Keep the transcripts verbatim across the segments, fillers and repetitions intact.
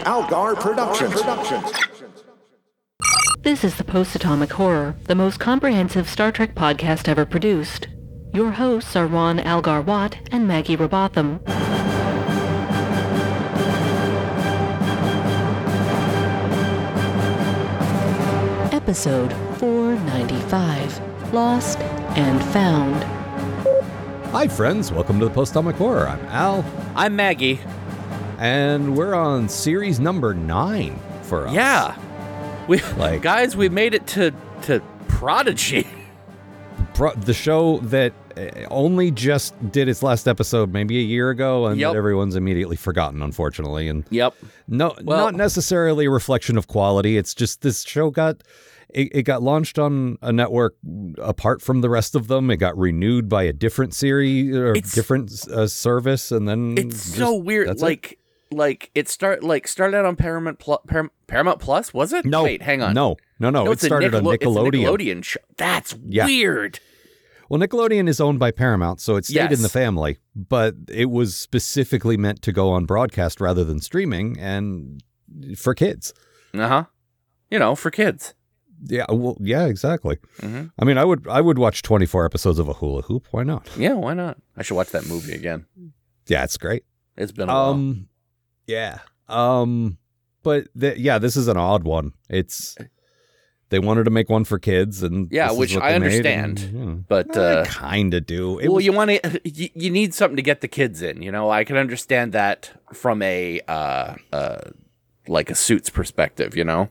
Algar Productions. Productions. This is the Post-Atomic Horror, the most comprehensive Star Trek podcast ever produced. Your hosts are Ron Algar Watt and Maggie Robotham. Episode four ninety-five, Lost and Found. Hi friends, welcome to the Post-Atomic Horror. I'm Al. I'm Maggie. And we're on series number nine for us. Yeah. We Like- guys, we made it to to Prodigy. Pro- the show that uh, only just did its last episode maybe a year ago, and Yep. that everyone's immediately forgotten, unfortunately. And Yep. no, Well- not necessarily a reflection of quality. It's just this show got it, it got launched on a network apart from the rest of them. It got renewed by a different series or It's- different uh, service, and then It's just- so weird. that's it. Like like it start like started out on Paramount Plus, Param- Paramount Plus, was it? No, Wait, hang on. No, no, no. No, it it's a started Nickelode- on it's a Nickelodeon. Nickelodeon show. That's Yeah. weird. Well, Nickelodeon is owned by Paramount, so it stayed Yes. in the family, but it was specifically meant to go on broadcast rather than streaming and for kids. Uh-huh. You know, for kids. Yeah, well, yeah, exactly. Mhm. I mean, I would I would watch twenty-four episodes of a hula hoop. Why not? Yeah, why not? I should watch that movie again. Yeah, it's great. It's been a while. Um, yeah. Um, but th- yeah, this is an odd one. It's they wanted to make one for kids, and Yeah, this is which what I they made, understand, and, you know, but, I uh, kind of do. It well, was- you want to you, you need something to get the kids in, you know? I can understand that from a uh uh like a Suits perspective, you know?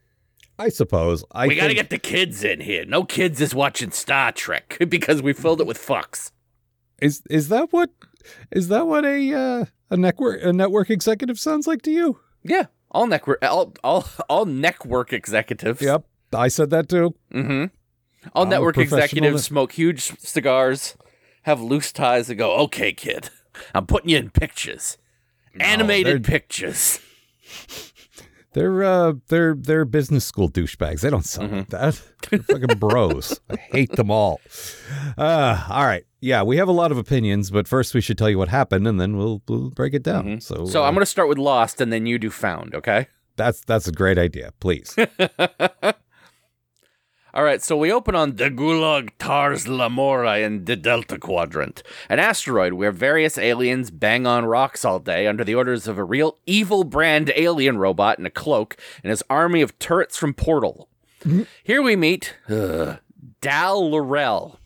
I suppose I we got to think- get the kids in here. No kids is watching Star Trek because we filled it with fucks. Is is that what is that what a uh, a network a network executive sounds like to you? Yeah, all network all all all network executives. Yep, I said that too. Mm-hmm. All I'm a network professional executives net- smoke huge cigars, have loose ties, and go, "Okay, kid, I'm putting you in pictures, animated they're- pictures." They're uh they're they're business school douchebags. They don't sound like that. They're fucking bros. I hate them all. Uh all right. Yeah, we have a lot of opinions, but first we should tell you what happened, and then we'll we'll break it down. So So uh, I'm going to start with Lost, and then you do Found. Okay. that's that's a great idea. Please. All right, so we open on the Gulag Tars Lamora in the Delta Quadrant, an asteroid where various aliens bang on rocks all day under the orders of a real evil brand alien robot in a cloak and his army of turrets from Portal. Here we meet uh, Dal Laurel,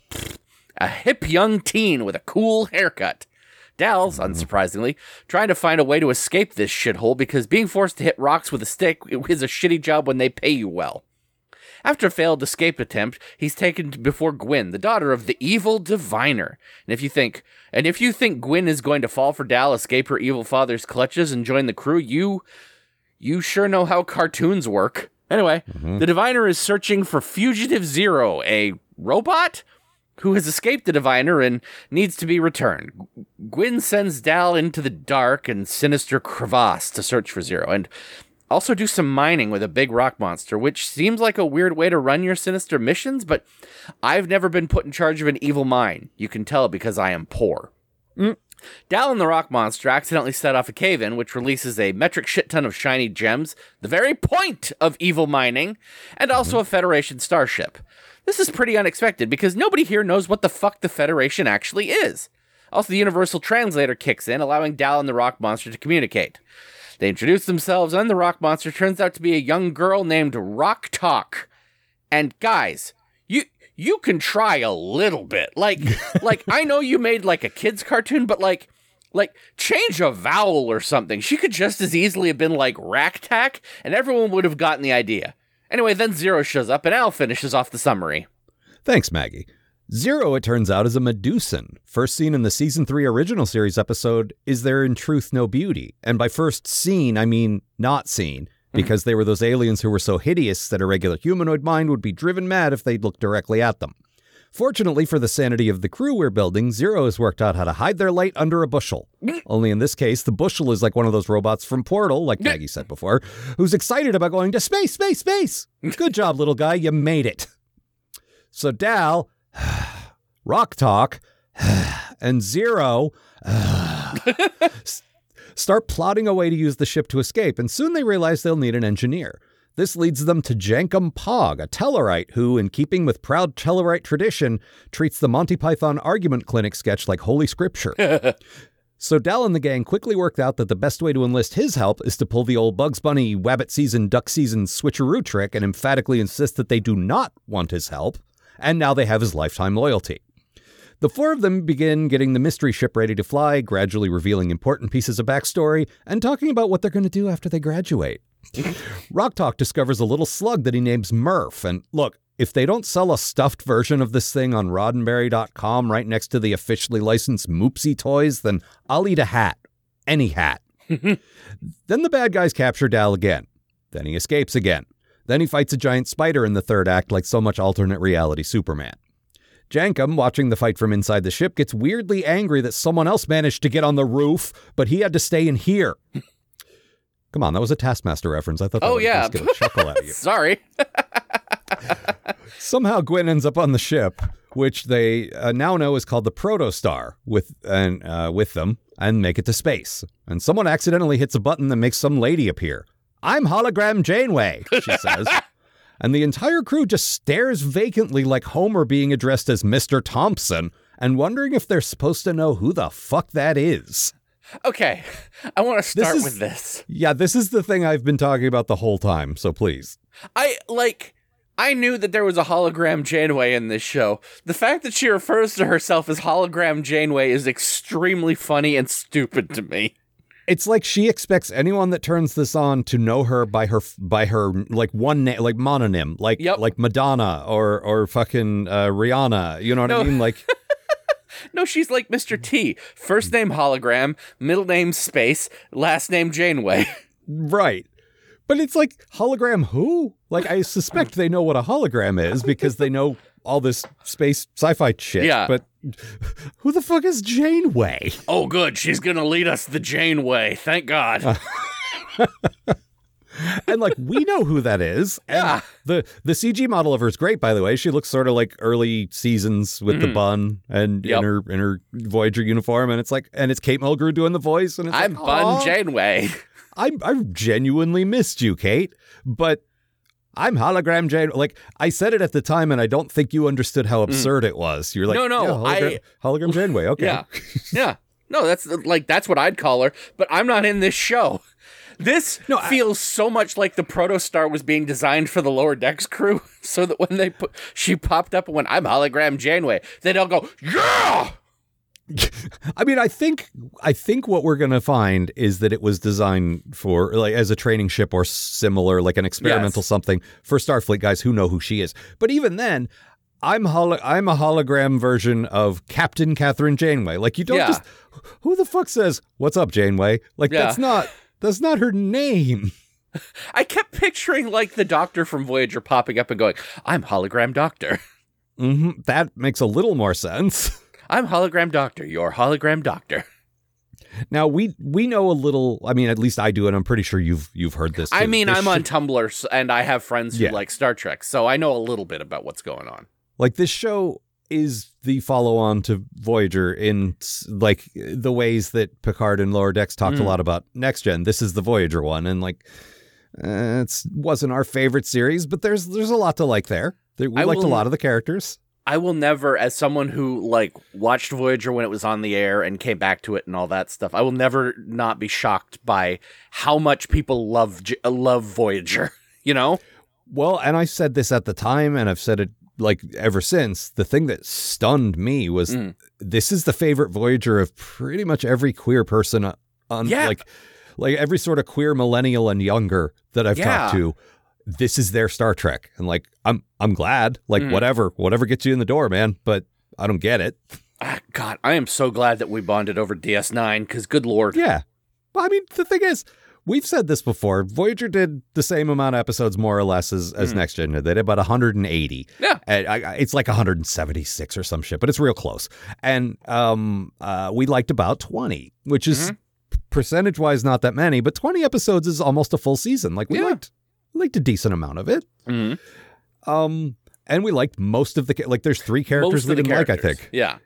a hip young teen with a cool haircut. Dal's, unsurprisingly, trying to find a way to escape this shithole because being forced to hit rocks with a stick is a shitty job when they pay you well. After a failed escape attempt, he's taken before Gwyn, the daughter of the evil diviner. And if you think, and if you think Gwyn is going to fall for Dal, escape her evil father's clutches, and join the crew, you, you sure know how cartoons work. Anyway, the diviner is searching for Fugitive Zero, a robot who has escaped the diviner and needs to be returned. Gwyn sends Dal into the dark and sinister crevasse to search for Zero, and also do some mining with a big rock monster, which seems like a weird way to run your sinister missions, but I've never been put in charge of an evil mine. You can tell because I am poor. Mm. Dal and the rock monster accidentally set off a cave-in, which releases a metric shit ton of shiny gems, the very point of evil mining, and also a Federation starship. This is pretty unexpected because nobody here knows what the fuck the Federation actually is. Also, the Universal Translator kicks in, allowing Dal and the rock monster to communicate. They introduce themselves, and the rock monster turns out to be a young girl named Rock Talk. And guys, you you can try a little bit. Like, like I know you made like a kid's cartoon, but like, like change a vowel or something. She could just as easily have been like Rack-Tack, and everyone would have gotten the idea. Anyway, then Zero shows up, and Al finishes off the summary. Thanks, Maggie. Zero, it turns out, is a Medusan. First seen in the Season three original series episode, Is There in Truth No Beauty? And by first seen, I mean not seen, because they were those aliens who were so hideous that a regular humanoid mind would be driven mad if they looked directly at them. Fortunately for the sanity of the crew we're building, Zero has worked out how to hide their light under a bushel. Only in this case, the bushel is like one of those robots from Portal, like Maggie said before, who's excited about going to space, space, space. Good job, little guy. You made it. So Dal, Rock Talk, and Zero start plotting a way to use the ship to escape, and soon they realize they'll need an engineer. This leads them to Jankum Pog, a Tellarite who, in keeping with proud Tellarite tradition, treats the Monty Python Argument Clinic sketch like holy scripture. So Dal and the gang quickly worked out that the best way to enlist his help is to pull the old Bugs Bunny, Wabbit season, Duck season switcheroo trick and emphatically insist that they do not want his help, and now they have his lifetime loyalty. The four of them begin getting the mystery ship ready to fly, gradually revealing important pieces of backstory, and talking about what they're going to do after they graduate. Rock Talk discovers a little slug that he names Murph, and look, if they don't sell a stuffed version of this thing on Roddenberry dot com right next to the officially licensed Moopsy toys, then I'll eat a hat. Any hat. Then the bad guys capture Dal again. Then he escapes again. Then he fights a giant spider in the third act like so much alternate reality Superman. Jankum, watching the fight from inside the ship, gets weirdly angry that someone else managed to get on the roof, but he had to stay in here. Come on, that was a Taskmaster reference. I thought that oh, would yeah. get a chuckle out of you. Sorry. Somehow Gwen ends up on the ship, which they uh, now know is called the Protostar, with and uh, with them, and make it to space. And someone accidentally hits a button that makes some lady appear. I'm Hologram Janeway, she says. And the entire crew just stares vacantly like Homer being addressed as Mister Thompson and wondering if they're supposed to know who the fuck that is. Okay, I want to start This is- with this. Yeah, this is the thing I've been talking about the whole time, so please. I, like, I knew that there was a hologram Janeway in this show. The fact that she refers to herself as hologram Janeway is extremely funny and stupid to me. It's like she expects anyone that turns this on to know her by her by her like one name, like mononym, like Yep. like Madonna or or fucking uh, Rihanna. You know what No. I mean? Like, No, she's like Mister T. First name hologram, middle name space, last name Janeway. right. But it's like, hologram who? Like, I suspect they know what a hologram is because they know all this space sci-fi shit. Yeah. But who the fuck is Janeway? Oh, good. She's going to lead us the Janeway. Thank God. And like, we know who that is. And Yeah. The the C G model of her is great, by the way. She looks sort of like early seasons with the bun and Yep. in her in her Voyager uniform, and it's like, and it's Kate Mulgrew doing the voice, and it's I'm like, Bun "Aw, Janeway. I I genuinely missed you, Kate, but I'm hologram Jane. Like, I said it at the time, and I don't think you understood how absurd it was. You're like, No, no, yeah, hologram, I- hologram Janeway. Okay, Yeah. Yeah. No, that's like, that's what I'd call her, but I'm not in this show. This No, I- feels so much like the Protostar was being designed for the Lower Decks crew, so that when they put, she popped up and went, I'm hologram Janeway, they'd all go, yeah! I mean, I think I think what we're gonna find is that it was designed for like as a training ship or similar, like an experimental Yes. something for Starfleet guys who know who she is. But even then, I'm holo- I'm a hologram version of Captain Catherine Janeway. Like, you don't Yeah. just who the fuck says what's up, Janeway? Like, Yeah. that's not that's not her name. I kept picturing like the Doctor from Voyager popping up and going, I'm hologram Doctor. hmm That makes a little more sense. I'm hologram Doctor, your hologram Doctor. Now we we know a little. I mean, at least I do, and I'm pretty sure you've you've heard this. I too. mean, This I'm on ship- Tumblr s- and I have friends who Yeah. like Star Trek, so I know a little bit about what's going on. Like, this show is the follow-on to Voyager in s- like the ways that Picard and Lower Decks talked a Mm. lot about Next Gen. This is the Voyager one, and like uh, it wasn't our favorite series, but there's there's a lot to like there. There- We I liked a will- lot of the characters. I will never, as someone who like watched Voyager when it was on the air and came back to it and all that stuff, I will never not be shocked by how much people love J- love Voyager. You know? Well, and I said this at the time, and I've said it like ever since. The thing that stunned me was Mm. this is the favorite Voyager of pretty much every queer person uh, on Yeah. like like every sort of queer millennial and younger that I've Yeah. talked to. This is their Star Trek, and like I'm I'm glad. Like Mm. whatever whatever gets you in the door, man. But I don't get it. Ah, God, I am so glad that we bonded over D S nine because, good Lord, Yeah, but I mean the thing is, we've said this before. Voyager did the same amount of episodes more or less as, as Mm. Next Gen did. They did about one hundred eighty. Yeah. And I, I- it's like one hundred seventy-six or some shit, but it's real close. And um, uh, we liked about twenty, which is Mm-hmm. percentage wise not that many, but twenty episodes is almost a full season. Like we Yeah. liked we liked a decent amount of it. Mhm. Um, and we liked most of the ca- like. There's three characters Most we of the didn't like. I characters. think. Yeah. Yeah.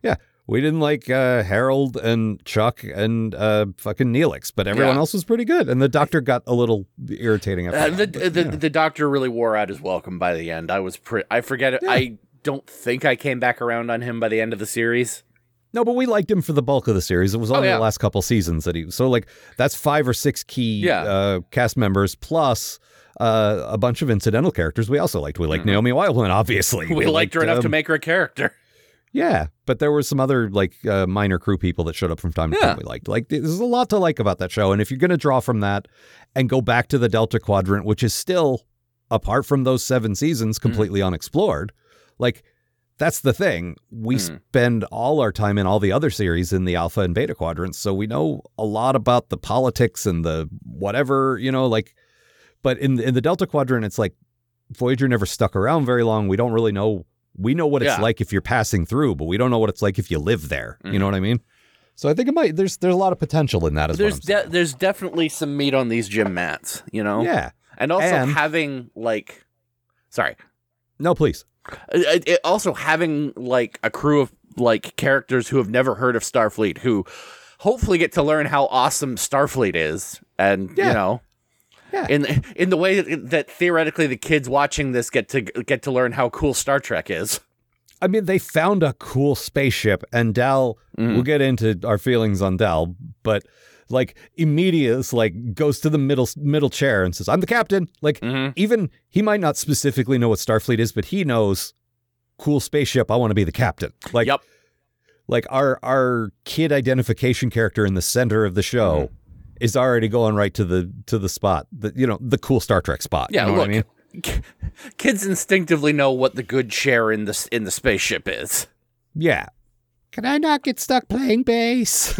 We didn't like uh, Harold and Chuck and uh, fucking Neelix, but everyone Yeah. else was pretty good. And the doctor got a little irritating. After Uh, that, the, but, the, yeah. the doctor really wore out his welcome by the end. I was pretty. I forget it. Yeah. I don't think I came back around on him by the end of the series. No, but we liked him for the bulk of the series. It was only Oh, yeah. the last couple seasons that he. So like that's five or six key Yeah. uh, cast members plus uh, a bunch of incidental characters we also liked. We liked Naomi Wildman, obviously. We, liked her enough to um, make her a character. Yeah, but there were some other like uh, minor crew people that showed up from time to Yeah. time we liked. Like there's a lot to like about that show, and if you're going to draw from that and go back to the Delta Quadrant, which is still apart from those seven seasons completely unexplored, like that's the thing. We Mm. spend all our time in all the other series in the Alpha and Beta quadrants, so we know a lot about the politics and the whatever, you know, like. But in in the Delta Quadrant, it's like Voyager never stuck around very long. We don't really know. We know what it's Yeah. like if you're passing through, but we don't know what it's like if you live there. Mm-hmm. You know what I mean? So I think it might. There's there's a lot of potential in that as well. There's de- there's definitely some meat on these gym mats, you know. Yeah. And also And- having like, sorry, No, please. it, it also having like a crew of like characters who have never heard of Starfleet, who hopefully get to learn how awesome Starfleet is, and Yeah. you know. Yeah. In in the way that, that theoretically the kids watching this get to get to learn how cool Star Trek is. I mean, they found a cool spaceship, and Dal. Mm. We'll get into our feelings on Dal, but like immediately, it's like goes to the middle middle chair and says, "I'm the captain." Like Mhm. even he might not specifically know what Starfleet is, but he knows cool spaceship. I want to be the captain. Like, Yep. like our our kid identification character in the center of the show. Mm-hmm. Is already going right to the to the spot, the you know the cool Star Trek spot. Yeah, you know look, what I mean? k- kids instinctively know what the good chair in the in the spaceship is. Yeah. Can I not get stuck playing bass?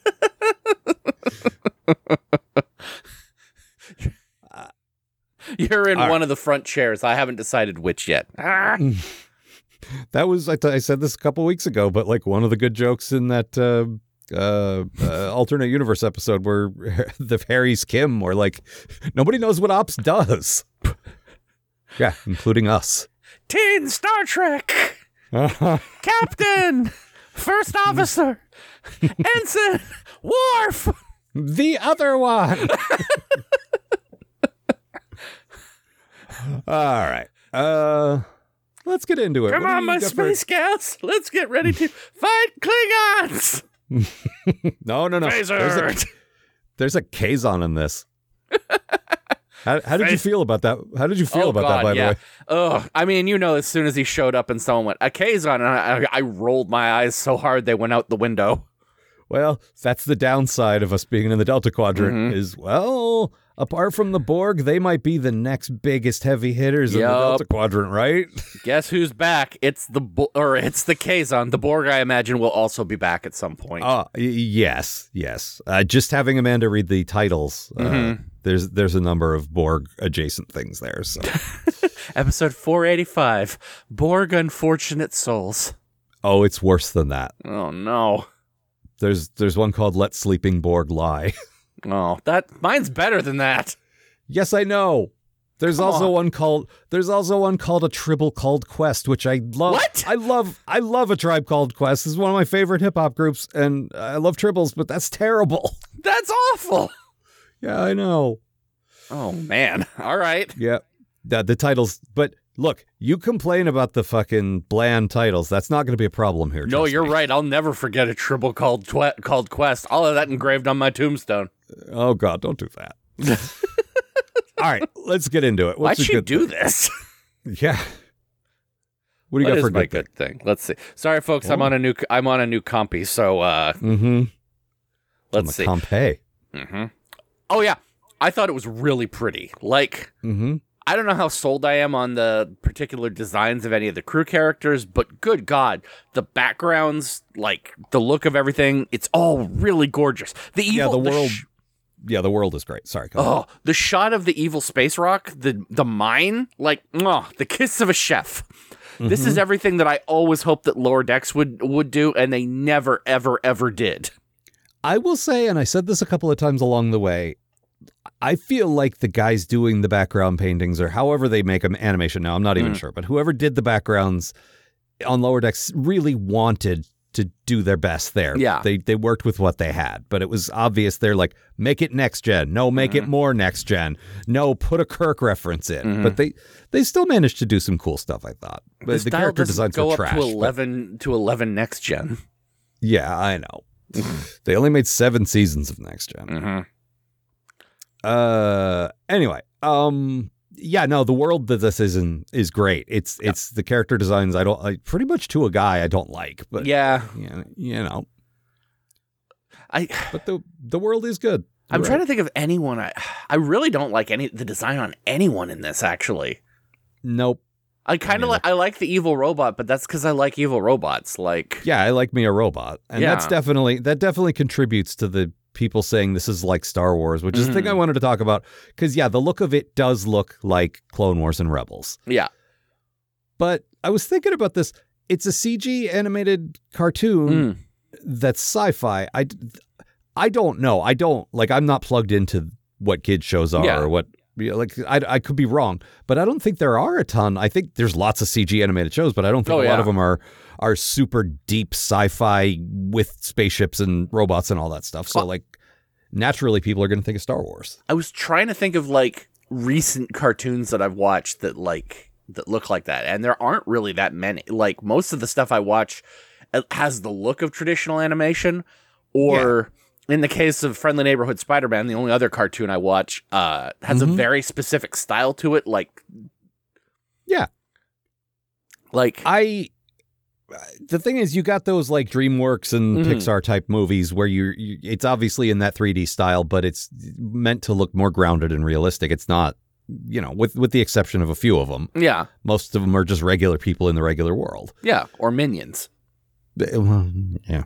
You're in All one of the front chairs. I haven't decided which yet. Ah. That was I, th- I said this a couple weeks ago, but like one of the good jokes in that uh, uh, uh, alternate universe episode where the Harry's Kim, where like nobody knows what Ops does. Yeah, including us. Teen Star Trek, Captain, First Officer, Ensign, Worf. The other one. All right. Uh, let's get into it. Come What do on, you my got for- space scouts. Let's get ready to fight Klingons. No, no, no. There's a, Phaser. there's a Kazon in this. How, how did you Face- feel about that? How did you feel Oh, about God, that, by yeah. the way? Oh, I mean, you know, as soon as he showed up and someone went, a Kazon, and I, I, I rolled my eyes so hard they went out the window. Well, that's the downside of us being in the Delta Quadrant Mm-hmm. is, well, apart from the Borg, they might be the next biggest heavy hitters in the Yup. Delta Quadrant, right? Guess who's back? It's the Bo- or it's the Kazon. The Borg, I imagine, will also be back at some point. Uh, y- yes, yes. Uh, just having Amanda read the titles, uh, Mm-hmm. there's there's a number of Borg adjacent things there. So, Episode four eighty-five, Borg Unfortunate Souls. oh, it's worse than that. Oh, no. There's there's one called Let Sleeping Borg Lie. Oh, that mine's better than that. Yes, I know. There's Come also on. one called there's also one called A Tribble Called Quest, which I love. What? I love I love A Tribe Called Quest. This is one of my favorite hip hop groups, and I love tribbles, but that's terrible. That's awful. Yeah, I know. Oh, man. All right. Yeah. The, the titles, but look, you complain about the fucking bland titles. That's not going to be a problem here. No, trust you're me. right. I'll never forget a tribble called twe- called Quest. I'll have that engraved on my tombstone. Oh God, don't do that. All right, let's get into it. What's Why'd a she good do thing? this? Yeah. What do you What got is for a my good? good thing? Let's see. Sorry, folks. I'm Oh. on a new. I'm on a new compy. So uh, Mm-hmm. let's see. Pompeii. hmm Oh yeah, I thought it was really pretty. Like Mm-hmm. I don't know how sold I am on the particular designs of any of the crew characters, but good God, the backgrounds, like the look of everything, it's all really gorgeous. The evil, Yeah, the world. sh- yeah, the world is great. Sorry. go ahead. oh, the shot of the evil space rock, the the mine, like oh, the kiss of a chef. This Mm-hmm. is everything that I always hoped that Lower Decks would would do, and they never, ever, ever did. I will say, and I said this a couple of times along the way, I feel like the guys doing the background paintings or however they make them animation now, I'm not even Mm. sure, but whoever did the backgrounds on Lower Decks really wanted to do their best there. Yeah. They they worked with what they had, but it was obvious they're like, make it next gen. No, make mm-hmm. it more next gen. No, put a Kirk reference in. Mm-hmm. But they they still managed to do some cool stuff, I thought. But the, the character designs go were up trash. to eleven but, to eleven next gen. Yeah, I know. They only made seven seasons of next gen. Mm-hmm. Uh anyway, um yeah, no, the world that this is in is great. It's yep. it's the character designs I don't I, pretty much to a guy I don't like, but yeah, you know, you know. I but the the world is good. You're I'm right. trying to think of anyone I I really don't like any the design on anyone in this actually. Nope. I kind of like I like the evil robot, but that's because I like evil robots. Like yeah, I like me a robot, and yeah. that's definitely that definitely contributes to the people saying this is like Star Wars, which is mm-hmm. the thing I wanted to talk about. Because, yeah, the look of it does look like Clone Wars and Rebels. Yeah. But I was thinking about this. It's a C G animated cartoon mm. that's sci-fi. I, I don't know. I don't, like, I'm not plugged into what kids shows are yeah. or what, you know, like, I, I could be wrong. But I don't think there are a ton. I think there's lots of C G animated shows, but I don't think oh, a yeah. lot of them are are super deep sci-fi with spaceships and robots and all that stuff. So, well, like, naturally, people are going to think of Star Wars. I was trying to think of, like, recent cartoons that I've watched that, like, that look like that. And there aren't really that many. Like, most of the stuff I watch has the look of traditional animation. Or, yeah. in the case of Friendly Neighborhood Spider-Man, the only other cartoon I watch uh, has mm-hmm. a very specific style to it. Like, yeah. Like, I... The thing is, you got those like DreamWorks and mm-hmm. Pixar type movies where you, you, it's obviously in that three D style, but it's meant to look more grounded and realistic. It's not, you know, with with the exception of a few of them. Yeah, most of them are just regular people in the regular world. Yeah, or Minions. Well, yeah,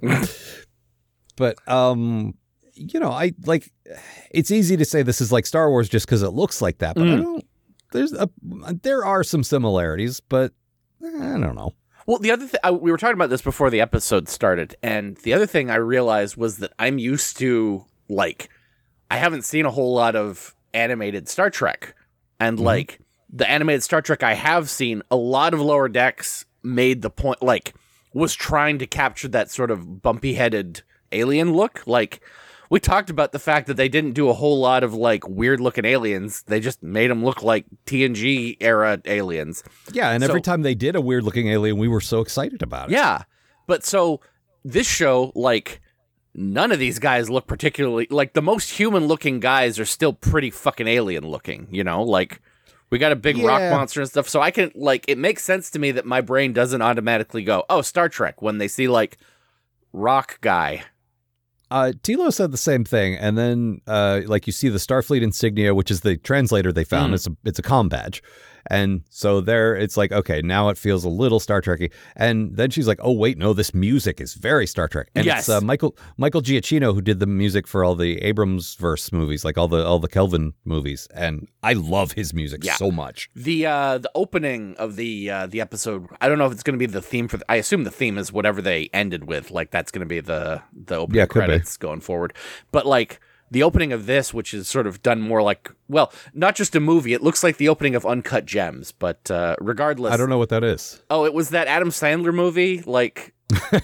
but um, you know, I like. It's easy to say this is like Star Wars just because it looks like that, but mm. I don't. There's a there are some similarities, but I don't know. Well, the other thing, we were talking about this before the episode started, and the other thing I realized was that I'm used to, like, I haven't seen a whole lot of animated Star Trek, and, mm-hmm. like, the animated Star Trek I have seen, a lot of Lower Decks made the point, like, was trying to capture that sort of bumpy-headed alien look. Like, we talked about the fact that they didn't do a whole lot of, like, weird-looking aliens. They just made them look like T N G-era aliens. Yeah, and so, every time they did a weird-looking alien, we were so excited about it. Yeah, but so this show, like, none of these guys look particularly... Like, the most human-looking guys are still pretty fucking alien-looking, you know? Like, we got a big yeah. rock monster and stuff, so I can, like, it makes sense to me that my brain doesn't automatically go, oh, Star Trek, when they see, like, rock guy. Uh, Tilo said the same thing, and then uh, like you see the Starfleet insignia, which is the translator they found. Mm. It's a it's a comm badge, and so there it's like, okay, now it feels a little Star Trek-y. And then she's like, oh wait, no, this music is very Star Trek. And yes. it's uh, Michael Michael Giacchino who did the music for all the Abrams verse movies, like all the all the Kelvin movies, and I love his music yeah. so much. The uh, the opening of the uh, the episode, I don't know if it's going to be the theme for. The, I assume the theme is whatever they ended with, like that's going to be the the opening yeah, credits. Going forward, but like the opening of this, which is sort of done more like, well, not just a movie, it looks like the opening of Uncut Gems, but uh regardless, I don't know what that is. Oh, it was that Adam Sandler movie, like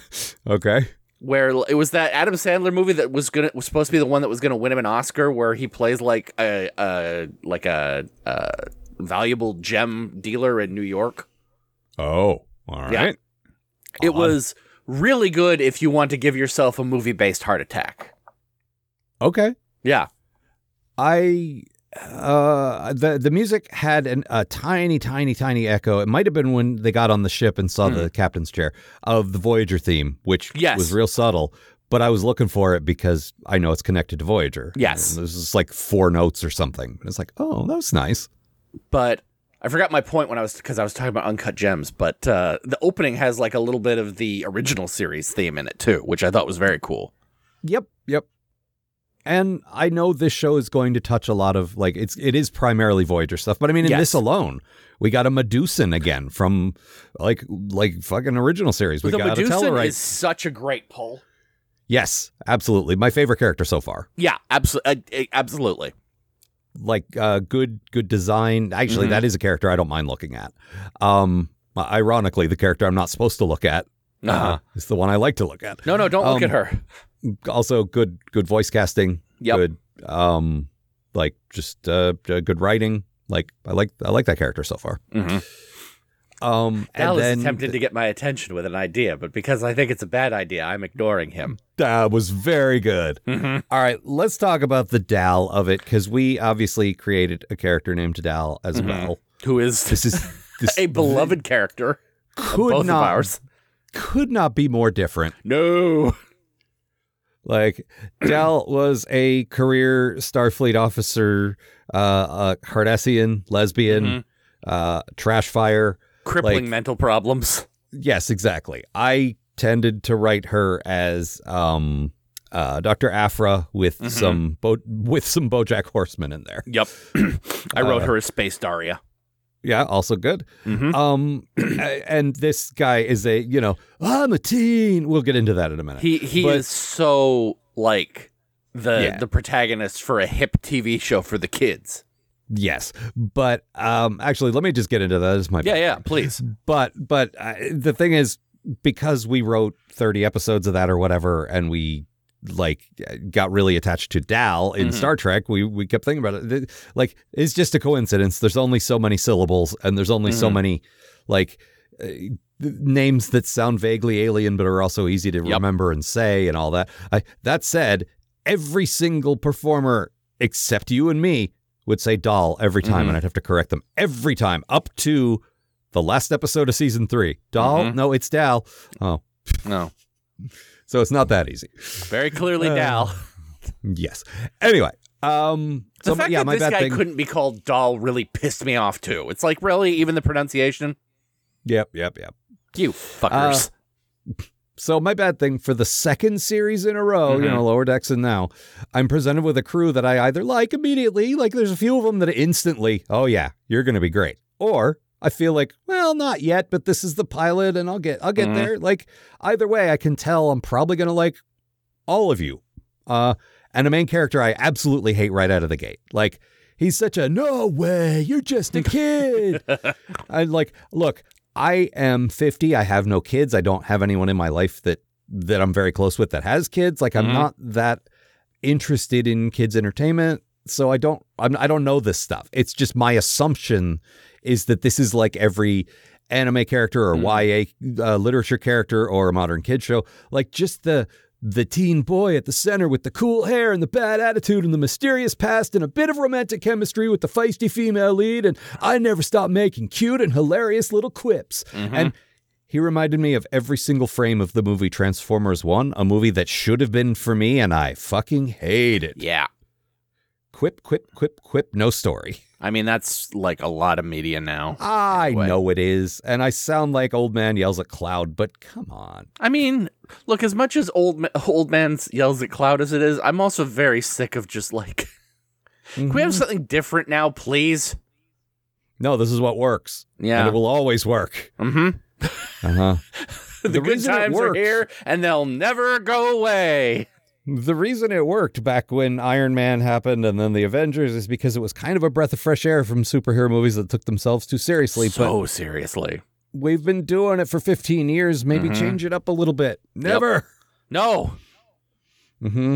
okay, where it was that Adam Sandler movie that was gonna was supposed to be the one that was gonna win him an Oscar, where he plays like a, a like a, a valuable gem dealer in New York. Oh, all right. Yeah. It was really good if you want to give yourself a movie-based heart attack. Okay. Yeah. I uh the the music had an, a tiny tiny tiny echo. It might have been when they got on the ship and saw mm. the captain's chair of the Voyager theme, which yes. was real subtle, but I was looking for it because I know it's connected to Voyager. Yes. This is like four notes or something. It's like, oh, that was nice. But I forgot my point when I was, because I was talking about Uncut Gems, but uh, the opening has like a little bit of the original series theme in it too, which I thought was very cool. Yep, yep. And I know this show is going to touch a lot of, like, it's it is primarily Voyager stuff, but I mean, in yes. this alone, we got a Medusan again from, like, like fucking original series. We the got Medusan a Tellarite. Is such a great pull. Yes, absolutely. My favorite character so far. Yeah, abso- uh, absolutely. Like uh, good, good design. Actually, mm-hmm. that is a character I don't mind looking at. Um, ironically, the character I'm not supposed to look at Uh-huh. It's the one I like to look at. No, no, don't look Um, at her. Also, good good voice casting. Yep. Good, um, like just uh, uh, good writing. Like I like I like that character so far. Mm-hmm. Um, Al and is then attempting to get my attention with an idea, but because I think it's a bad idea, I'm ignoring him. that was very good. Mm-hmm. All right, let's talk about the Dal of it because we obviously created a character named Dal as Mm-hmm. well. Who is This is this a beloved character of could both not of ours. could not be more different. No. Like Dal was a career Starfleet officer, uh, a Cardassian, lesbian, Mhm. uh, trash fire. Crippling Like- mental problems. Yes, exactly. I tended to write her as um, uh, Doctor Afra with Mhm. some Bo- with some BoJack Horseman in there. Yep. I wrote Uh, her as Space Daria. Yeah, also good. Mm-hmm. Um, a- and this guy is a you know I'm a teen. We'll get into that in a minute. He he But- is so like the Yeah. the protagonist for a hip T V show for the kids. Yes, but um, actually, let me just get into that. This is my Yeah, yeah, please. But but uh, the thing is, because we wrote thirty episodes of that or whatever, and we like got really attached to Dal in Mhm. Star Trek, we we kept thinking about it. Th- Like, it's just a coincidence. There's only so many syllables, and there's only so Mhm. many like uh, names that sound vaguely alien, but are also easy to Yep. remember and say, and all that. I, that said, every single performer except you and me would say Dal every time, Mhm. and I'd have to correct them every time up to the last episode of season three. Dal? Mhm. No, it's Dal. Oh, No. so it's not that easy. Very clearly Uh, Dal. Yes. Anyway, um, The so fact yeah, that my this bad guy thing. couldn't be called Dal really pissed me off too. It's like, really, even the pronunciation? Yep, yep, yep. You fuckers. So my bad thing for the second series in a row, Mhm. you know, Lower Decks and now, I'm presented with a crew that I either like immediately, like there's a few of them that instantly, oh yeah, you're going to be great. Or I feel like, well, not yet, but this is the pilot and I'll get I'll get Mhm. there. Like either way, I can tell I'm probably going to like all of you. Uh and a main character I absolutely hate right out of the gate. Like he's such a no way, you're just a kid. I like, look, I am fifty. I have no kids. I don't have anyone in my life that that I'm very close with that has kids. Like I'm Mhm. not that interested in kids entertainment, so I don't I'm, I don't know this stuff. It's just my assumption is that this is like every anime character or Mhm. Y A uh, literature character or a modern kid show. Like just the the teen boy at the center with the cool hair and the bad attitude and the mysterious past and a bit of romantic chemistry with the feisty female lead. And I never stop making cute and hilarious little quips. Mhm. And he reminded me of every single frame of the movie Transformers one, a movie that should have been for me, and I fucking hate it. Yeah. Quip, quip, quip, quip, no story. I mean, that's like a lot of media now. I Anyway. know it is, and I sound like old man yells at cloud, but come on. I mean, look, as much as old ma- old man yells at cloud as it is, I'm also very sick of just like, can we have Mhm. something different now, please? No, this is what works. Yeah. And it will always work. Mm-hmm. Uh-huh. The, The good reason it times are works- here, and they'll never go away. The reason it worked back when Iron Man happened and then the Avengers is because it was kind of a breath of fresh air from superhero movies that took themselves too seriously. So seriously. But we've been doing it for fifteen years. Maybe Mhm. change it up a little bit. Never. No. Mm-hmm.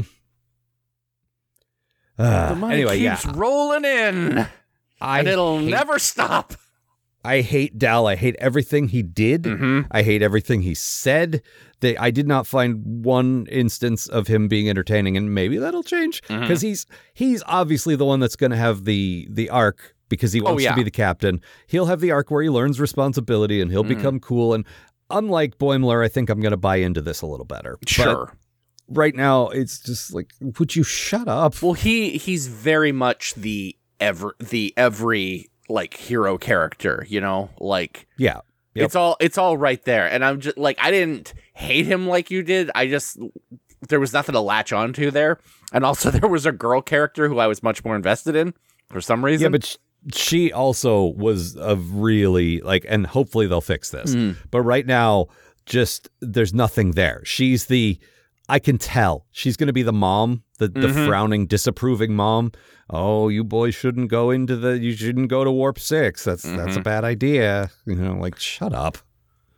Uh, The money anyway, keeps yeah. rolling in, I and it'll hate, never stop. I hate Dal. I hate everything he did. Mm-hmm. I hate everything he said. They, I did not find one instance of him being entertaining, and maybe that'll change Mhm. because he's he's obviously the one that's going to have the the arc because he wants Oh, yeah. to be the captain. He'll have the arc where he learns responsibility and he'll Mhm. become cool. And unlike Boimler, I think I'm going to buy into this a little better. But Sure. right now, it's just like, would you shut up? Well, he he's very much the ever the every like hero character, you know, like Yeah. Yep. it's all it's all right there. And I'm just like, I didn't hate him like you did. I just there was nothing to latch onto there. And also there was a girl character who I was much more invested in for some reason. Yeah, but sh- she also was a really like, and hopefully they'll fix this. Mm. But right now, just there's nothing there. She's the, I can tell she's going to be the mom, the, the Mhm. frowning, disapproving mom. Oh, you boys shouldn't go into the, you shouldn't go to Warp Six. That's that's a Mhm. bad idea. You know, like shut up.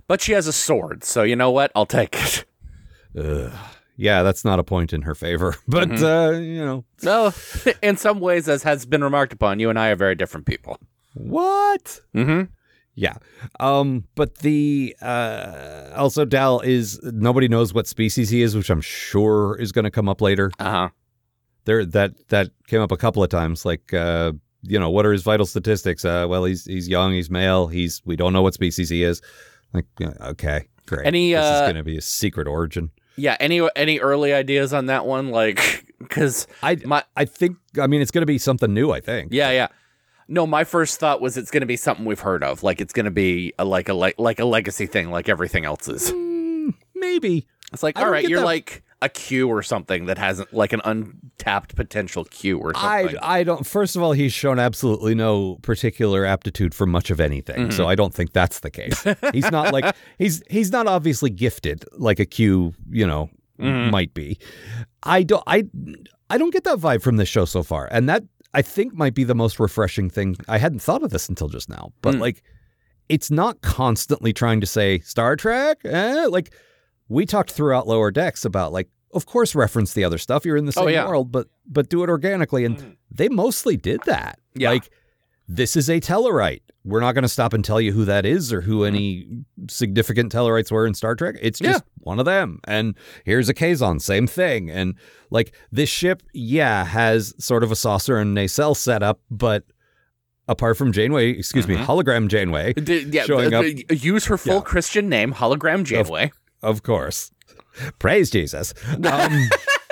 But she has a sword, so you know what? I'll take it. Ugh. Yeah, that's not a point in her favor. But, mm-hmm. uh, you know. No, in some ways, as has been remarked upon, you and I are very different people. What? Mm-hmm. Yeah. Um, but the, uh, also Dal is, nobody knows what species he is, which I'm sure is going to come up later. Uh-huh. There, that, that came up a couple of times, like, uh, you know, what are his vital statistics? Uh, well, he's, he's young, he's male, he's, we don't know what species he is. Like, okay, great. Any, this uh, is going to be a secret origin. Yeah, any any early ideas on that one? Like, because I my I think I mean it's going to be something new. I think. Yeah, yeah. No, my first thought was it's going to be something we've heard of. Like it's going to be a, like a like like a legacy thing, like everything else is. Mm, maybe it's like I all right, you're that. like a Q or something that hasn't like an untapped potential Q or something. I I don't. First of all, he's shown absolutely no particular aptitude for much of anything, mm-hmm. so I don't think that's the case. He's not like he's he's not obviously gifted like a Q, you know, mm-hmm. might be. I don't I I don't get that vibe from this show so far, and that I think might be the most refreshing thing. I hadn't thought of this until just now, but mm. like it's not constantly trying to say Star Trek. Eh? Like we talked throughout Lower Decks about like. Of course, reference the other stuff. You're in the same oh, yeah. world, but but do it organically. And mm. they mostly did that. Yeah. Like, this is a Tellarite. We're not going to stop and tell you who that is or who any significant Tellarites were in Star Trek. It's just yeah. one of them. And here's a Kazon, same thing. And like this ship, yeah, has sort of a saucer and nacelle setup, but apart from Janeway, excuse mm-hmm. me, hologram Janeway, D- yeah, showing uh, up. Use her full yeah. Christian name, hologram Janeway. Of, of course. Praise Jesus. Um,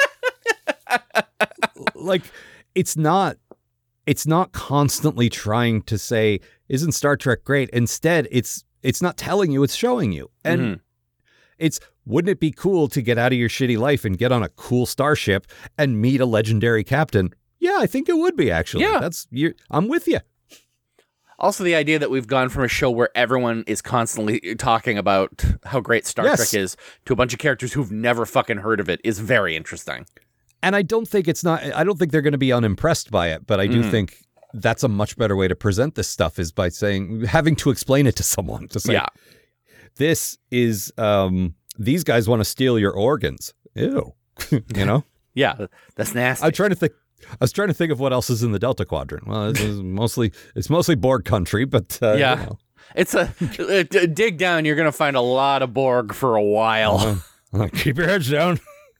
like it's not it's not constantly trying to say, isn't Star Trek great? Instead, it's it's not telling you, it's showing you. And mm-hmm. it's wouldn't it be cool to get out of your shitty life and get on a cool starship and meet a legendary captain? Yeah, I think it would be actually. Yeah. That's you I'm with you. Also, the idea that we've gone from a show where everyone is constantly talking about how great Star yes. Trek is to a bunch of characters who've never fucking heard of it is very interesting. And I don't think it's not, I don't think they're going to be unimpressed by it, but I do mm. think that's a much better way to present this stuff is by saying, having to explain it to someone. To say, yeah. this is, um, these guys want to steal your organs. Ew. You know? Yeah, that's nasty. I'm trying to think. I was trying to think of what else is in the Delta Quadrant. Well, it's mostly it's mostly Borg country, but uh, yeah, you know. It's a uh, dig down. You're going to find a lot of Borg for a while. Uh, keep your heads down.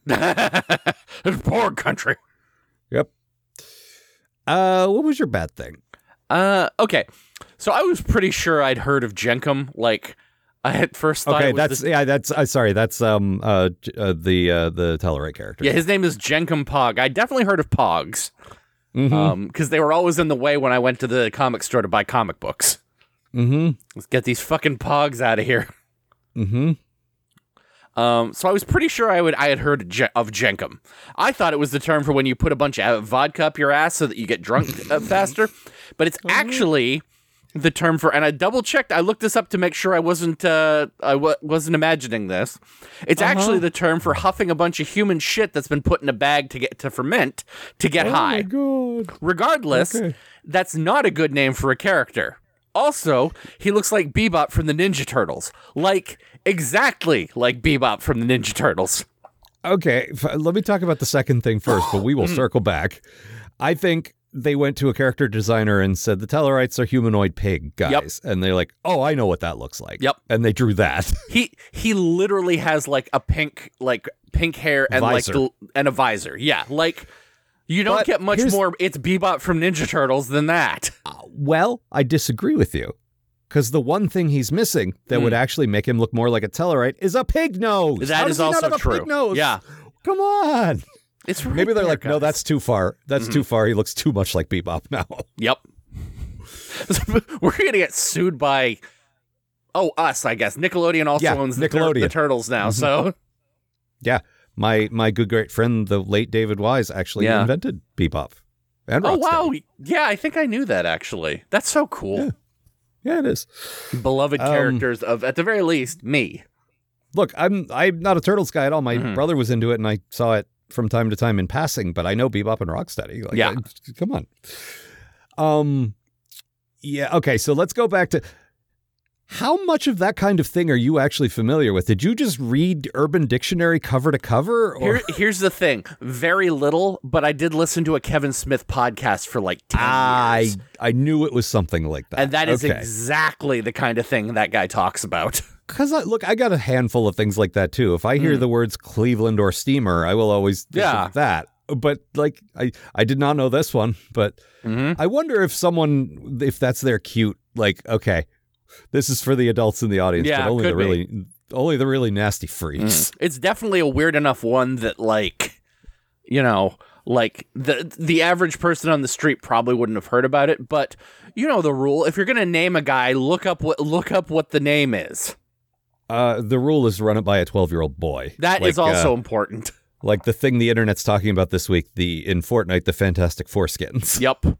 It's Borg country. Yep. Uh, what was your bad thing? Uh, okay, so I was pretty sure I'd heard of Jenkum. Like I at first thought. Okay, it was that's the, yeah, that's uh, sorry, that's um uh, uh the uh, the Tellarite character. Yeah, his name is Jenkum Pog. I definitely heard of Pogs, mm-hmm. um, because they were always in the way when I went to the comic store to buy comic books. Mm-hmm. Let's get these fucking Pogs out of here. Mm-hmm. Um, so I was pretty sure I would I had heard of Jenkum. I thought it was the term for when you put a bunch of vodka up your ass so that you get drunk uh, faster, but it's actually the term for, and I double checked. I looked this up to make sure I wasn't uh, I w- wasn't imagining this. It's uh-huh. actually the term for huffing a bunch of human shit that's been put in a bag to get to ferment to get oh high. My God. Regardless, okay. That's not a good name for a character. Also, he looks like Bebop from the Ninja Turtles. Like, exactly like Bebop from the Ninja Turtles. Okay, f- let me talk about the second thing first, but we will circle back. I think they went to a character designer and said, the Tellarites are humanoid pig guys. Yep. And they're like, oh, I know what that looks like. Yep. And they drew that. He he literally has like a pink, like pink hair and visor. like the, and a visor. Yeah, like... You don't but get much more It's Bebop from Ninja Turtles than that. Uh, well, I disagree with you. Because the one thing he's missing that mm. would actually make him look more like a Tellarite is a pig nose. That How is does he also not have true. A pig nose? Yeah. Come on. It's right Maybe they're there, like, guys. no, that's too far. That's mm-hmm. too far. He looks too much like Bebop now. Yep. We're going to get sued by, oh, us, I guess. Nickelodeon also yeah, owns Nickelodeon. The, the Turtles now, mm-hmm. so. Yeah. My my good great friend, the late David Wise, actually yeah. invented Bebop. And oh, Rocksteady. wow. Yeah, I think I knew that, actually. That's so cool. Yeah, yeah it is. Beloved um, characters of, at the very least, me. Look, I'm I'm not a Turtles guy at all. My mm-hmm. brother was into it, and I saw it from time to time in passing, but I know Bebop and Rocksteady. Like, yeah. I, come on. Um, yeah, okay, so let's go back to... How much of that kind of thing are you actually familiar with? Did you just read Urban Dictionary cover to cover? Or? Here, here's the thing. Very little, but I did listen to a Kevin Smith podcast for like ten I, years. I knew it was something like that. And that is okay. exactly the kind of thing that guy talks about. Because, I, look, I got a handful of things like that, too. If I hear mm. the words Cleveland or steamer, I will always think yeah. of that. But, like, I, I did not know this one. But mm-hmm. I wonder if someone, if that's their cute, like, okay, this is for the adults in the audience, yeah, but only the be. really only the really nasty freaks. Mm. It's definitely a weird enough one that, like, you know, like the the average person on the street probably wouldn't have heard about it. But you know the rule: if you're gonna name a guy, look up what look up what the name is. Uh, the rule is run it by a twelve-year-old boy. That like, is also uh, important. Like the thing the internet's talking about this week: the in Fortnite, the Fantastic Foreskins. Yep.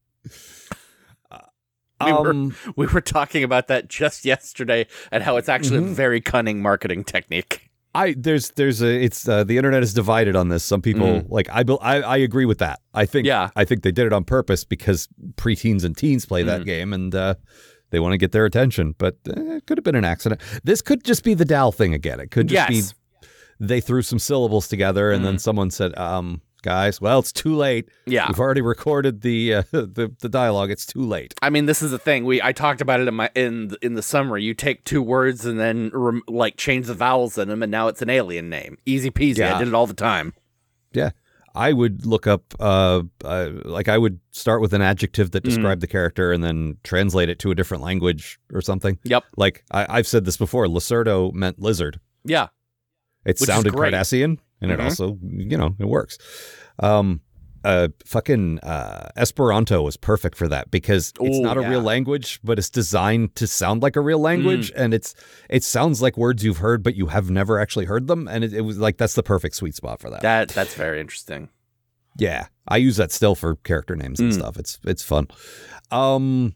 We, um, were, we were talking about that just yesterday and how it's actually mm-hmm. a very cunning marketing technique. I there's there's a it's uh, the internet is divided on this. Some people mm. like I, I I agree with that. I think yeah. I think they did it on purpose because preteens and teens play mm. that game and uh, they want to get their attention. But uh, it could have been an accident. This could just be the D A L thing again. It could just yes. be they threw some syllables together and mm. then someone said, um, guys, well, it's too late. Yeah, we've already recorded the uh, the the dialogue. It's too late. I mean, this is the thing. We I talked about it in my in in the summary. You take two words and then rem, like change the vowels in them, and now it's an alien name. Easy peasy. Yeah. I did it all the time. Yeah, I would look up uh, uh like I would start with an adjective that described mm. the character and then translate it to a different language or something. Yep. Like I, I've said this before. Lacerdo meant lizard. Yeah. It Which sounded great. Cardassian, and mm-hmm. it also, you know, it works. Um, uh, fucking uh, Esperanto was perfect for that because it's Ooh, not a yeah. real language, but it's designed to sound like a real language, mm. and it's it sounds like words you've heard, but you have never actually heard them, and it, it was like that's the perfect sweet spot for that. That that's very interesting. Yeah, I use that still for character names and mm. stuff. It's it's fun. Um,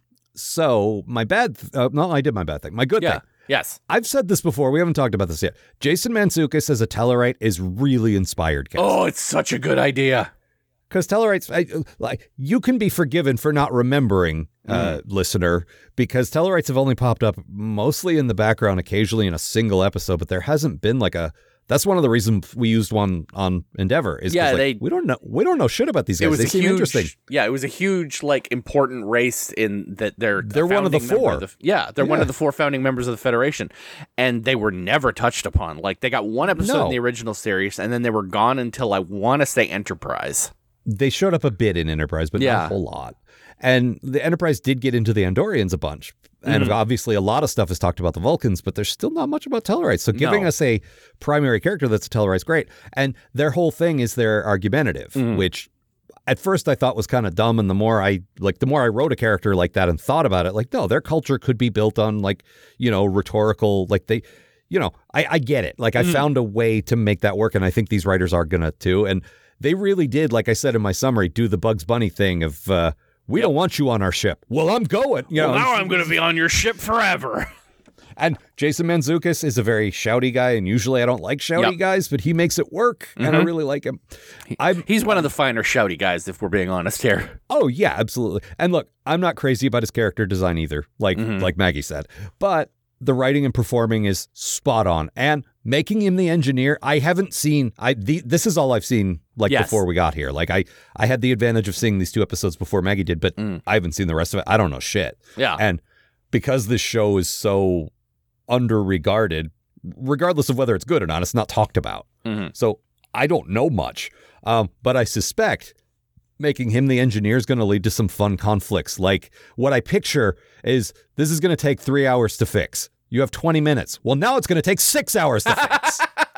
so my bad, th- uh, no, I did my bad thing. My good yeah. thing. Yes. I've said this before. We haven't talked about this yet. Jason Mantzoukas as a Tellarite is really inspired casting. Oh, it's such a good idea. Because Tellarites, I, like, you can be forgiven for not remembering, uh, mm. listener, because Tellarites have only popped up mostly in the background, occasionally in a single episode, but there hasn't been like a. That's one of the reasons we used one on Endeavor. Is yeah, like, they we don't know we don't know shit about these guys. It was they a seem huge, interesting. Yeah, it was a huge, like, important race in that they're they're one of the four. Of the, yeah, they're yeah. one of the four founding members of the Federation, and they were never touched upon. Like, they got one episode no. in the original series, and then they were gone until I want to say Enterprise. They showed up a bit in Enterprise, but yeah. not a whole lot. And the Enterprise did get into the Andorians a bunch. And mm-hmm. obviously a lot of stuff is talked about the Vulcans, but there's still not much about Tellarites. So giving no. us a primary character that's a Tellarite is great. And their whole thing is they're argumentative, mm-hmm. which at first I thought was kind of dumb. And the more I like, the more I wrote a character like that and thought about it, like, no, their culture could be built on like, you know, rhetorical, like they, you know, I, I get it. Like I mm-hmm. found a way to make that work. And I think these writers are going to too. And they really did, like I said in my summary, do the Bugs Bunny thing of, uh, we yep. don't want you on our ship. Well, I'm going. You well, know, now I'm going to be on your ship forever. And Jason Mantzoukas is a very shouty guy, and usually I don't like shouty yep. guys, but he makes it work, mm-hmm. and I really like him. I'm, He's one of the finer shouty guys, if we're being honest here. Oh, yeah, absolutely. And look, I'm not crazy about his character design either, like mm-hmm. like Maggie said. But the writing and performing is spot on. And making him the engineer, I haven't seen, I the, this is all I've seen like yes. before we got here. Like I, I had the advantage of seeing these two episodes before Maggie did, but mm. I haven't seen the rest of it. I don't know shit. Yeah. And because this show is so under-regarded, regardless of whether it's good or not, it's not talked about. Mm-hmm. So I don't know much, um, but I suspect making him the engineer is going to lead to some fun conflicts. Like what I picture is this is going to take three hours to fix. You have twenty minutes. Well, now it's going to take six hours to fix.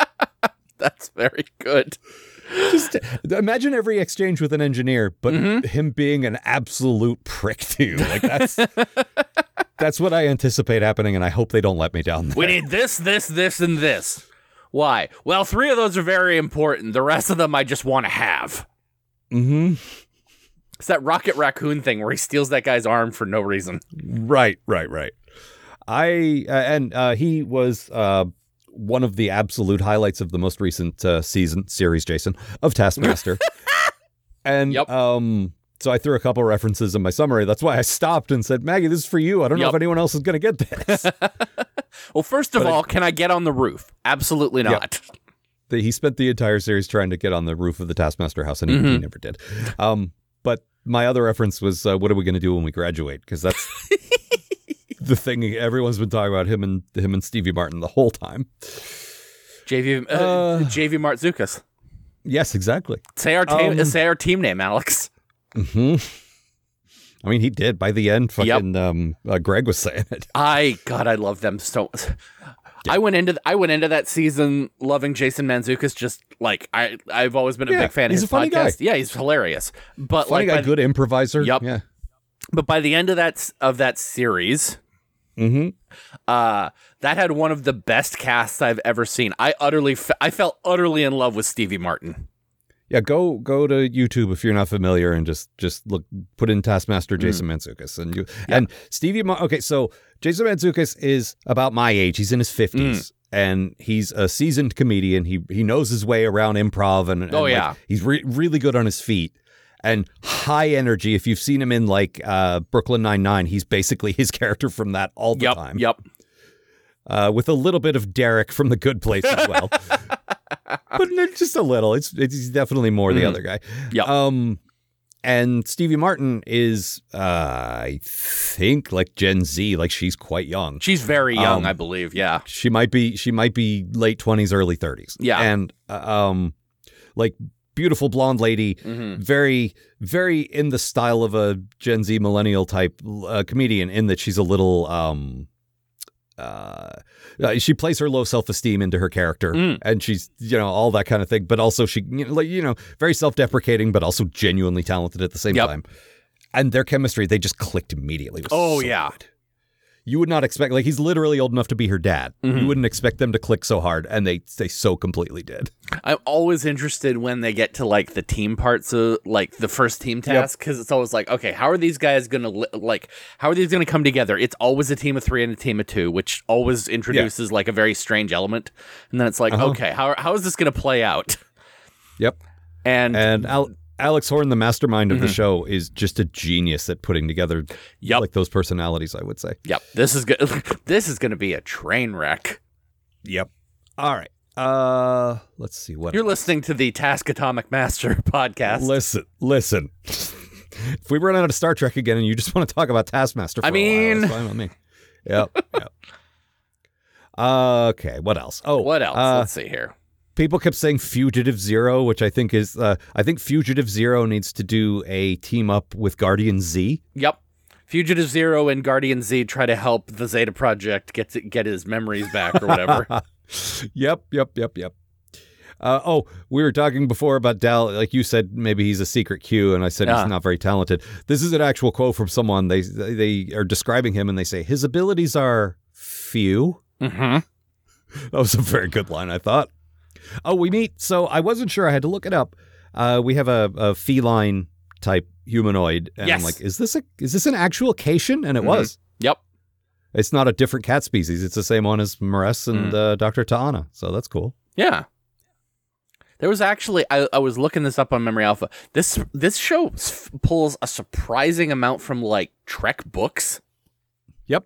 That's very good. Just imagine every exchange with an engineer, but mm-hmm. him being an absolute prick to you. Like that's that's what I anticipate happening, and I hope they don't let me down there. We need this, this, this, and this. Why? Well, three of those are very important. The rest of them I just want to have. Mm-hmm. It's that Rocket Raccoon thing where he steals that guy's arm for no reason. Right, right, right. I uh, and uh, he was uh, one of the absolute highlights of the most recent uh, season series, Jason, of Taskmaster. And yep. um, So I threw a couple references in my summary. That's why I stopped and said, Maggie, this is for you. I don't know Yep. if anyone else is going to get this. Well, first of But all, it- can I get on the roof? Absolutely not. The- he spent the entire series trying to get on the roof of the Taskmaster house, and he, Mm-hmm. he never did. Um, but my other reference was, uh, what are we going to do when we graduate? Because that's the thing everyone's been talking about, him and him and Stevie Martin the whole time. J V, uh, Uh, J V Martzukas. Yes, exactly. Say our team. Um, say our team name, Alex. hmm I mean, he did. By the end, fucking um, uh, Greg was saying it. I God, I love them so. I went into I went into that season loving Jason Mantzoukas. Just like I, I've always been a Yeah, big fan of he's his a funny podcast. guy. Yeah, he's hilarious. But Funny like, guy, by, good improviser. Yup. Yeah. but by the end of that s- of that series, hmm uh, that had one of the best casts I've ever seen. I utterly, fe- I fell utterly in love with Stevie Martin. Yeah, go go to YouTube if you're not familiar and just just look put in Taskmaster Jason Mantzoukas and you and Stevie Ma- okay, so Jason Mantzoukas is about my age. He's in his fifties and he's a seasoned comedian. He he knows his way around improv and, and Oh, like, yeah. he's re- really good on his feet and high energy. If you've seen him in like uh, Brooklyn Nine-Nine, he's basically his character from that all the Yep, time. yep. Uh, with a little bit of Derek from The Good Place as well. But n- just a little. It's it's definitely more the other guy. Yep. Um, and Stevie Martin is, uh, I think, like Gen Z. Like she's quite young. She's very young, Um, I believe. Yeah. She might be. She might be late twenties, early thirties. Yeah. And uh, um, like beautiful blonde lady, Mm-hmm. very very in the style of a Gen Z millennial type uh, comedian. In that she's a little um. Uh, uh, she plays her low self-esteem into her character Mm. and she's, you know, all that kind of thing. But also she, you know, like, you know, very self-deprecating, but also genuinely talented at the same Yep. time. And their chemistry, they just clicked immediately. It was Oh, so yeah. good. You would not expect, like, he's literally old enough to be her dad. Mm-hmm. You wouldn't expect them to click so hard. And they, they so completely did. I'm always interested when they get to like the team parts of like the first team task because it's always like, okay, how are these guys gonna li- like? How are these gonna come together? It's always a team of three and a team of two, which always introduces like a very strange element. And then it's like, Uh-huh. okay, how how is this gonna play out? Yep. And, And Al- Alex Horn, the mastermind of the show, is just a genius at putting together Yep. like those personalities, I would say. yep, this is good. This is gonna be a train wreck. Yep. All right. Uh, let's see what You're listening to the Task Atomic Master podcast. Listen, listen. If we run out of Star Trek again and you just want to talk about Taskmaster for I a while, mean- that's fine with me. Yep. yep. Okay, what else? Oh, What else? uh, Let's see here. people kept saying Fugitive Zero, which I think is, uh, I think Fugitive Zero needs to do a team up with Guardian Z. Yep. Fugitive Zero and Guardian Z try to help the Zeta Project get to get his memories back or whatever. Yep, yep, yep, yep. Uh, oh, we were talking before about Dal. Like you said, maybe he's a secret Q, and I said Yeah. he's not very talented. This is an actual quote from someone. They they are describing him, and they say his abilities are few. mm-hmm. That was a very good line, I thought. Oh, we meet. So I wasn't sure. I had to look it up. Uh, we have a, a feline type humanoid, and Yes. I'm like, is this a is this an actual Cation? And it Mhm. was. Yep. It's not a different cat species. It's the same one as Maress and Mm. uh, Doctor Ta'ana. So that's cool. Yeah. There was actually I, I was looking this up on Memory Alpha. This this show s- pulls a surprising amount from like Trek books. Yep.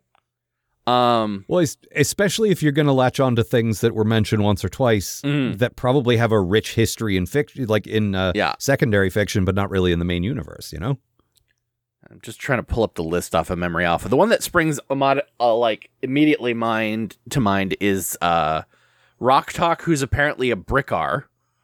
Um. Well, es- especially if you're going to latch on to things that were mentioned once or twice Mhm. that probably have a rich history in fiction, like in uh, Yeah. secondary fiction, but not really in the main universe, you know? I'm just trying to pull up the list off of Memory Alpha. The one that springs a mod, uh, like immediately mind to mind is uh, Rock Talk, who's apparently a Brickar.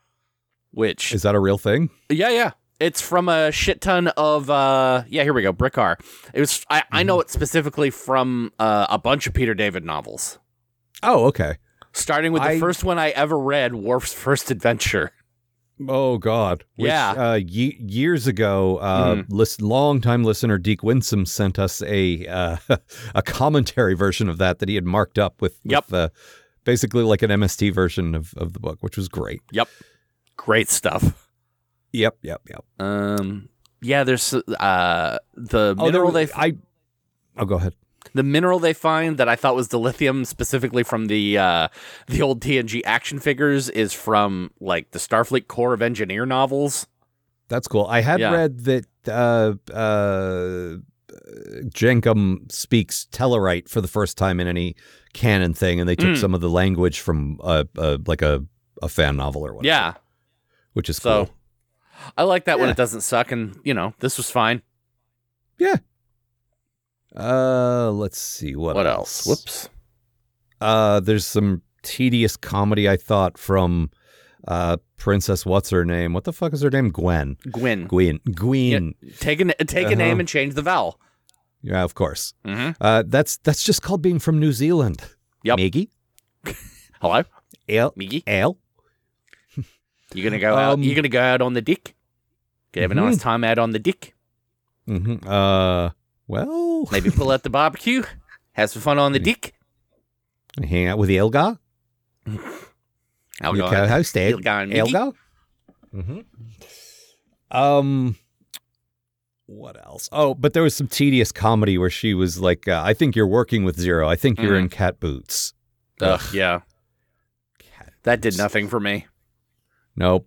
Which Is that a real thing? yeah, yeah. It's from a shit ton of uh yeah, here we go, Brickar. It was I, I know it specifically from uh, a bunch of Peter David novels. Oh, okay. Starting with the I- first one I ever read, Worf's First Adventure. Oh, God. Which, Yeah. Uh, ye- years ago, uh, Mhm. list- long-time listener Deke Winsome sent us a uh, a commentary version of that that he had marked up with, Yep. with uh, basically like an M S T version of, of the book, which was great. Yep. Great stuff. Yep, yep, yep. Um yeah, there's uh the Oh, there mineral was- they I. Oh, go ahead. the mineral they find that I thought was dilithium, specifically from the uh, the old T N G action figures, is from like the Starfleet Corps of Engineer novels. That's cool. I had Yeah. read that uh, uh, Jenkum speaks Tellarite for the first time in any canon thing, and they took Mm. some of the language from uh, uh, like a, a fan novel or whatever. Yeah. Which is So cool. I like that when Yeah. it doesn't suck, and you know, this was fine. Yeah. Uh, let's see what, What else? Whoops. Uh, there's some tedious comedy I thought from uh Princess. What's her name? What the fuck is her name? Gwen. Gwen. Gwen. Gwen. Take a take a Uh-huh. name and change the vowel. Yeah, of course. Mm-hmm. Uh, that's that's just called being from New Zealand. Yep. Maggie. Hello, Ale. Miggy. Ale. You gonna go out? Um, You gonna go out on the dick? Gonna have a mhm. nice time out on the dick. Mm-hmm. Uh, well, Maybe pull out the barbecue. Have some fun on the dick. hang out with the Elgar. I'll Your go. co-host, El- Elgar and Miggy. Elgar. Mm-hmm. Um, what else? Oh, but there was some tedious comedy where she was like, uh, "I think you're working with Zero. I think you're Mhm. in cat boots." Ugh, yeah. Cat That did boots. nothing for me. Nope.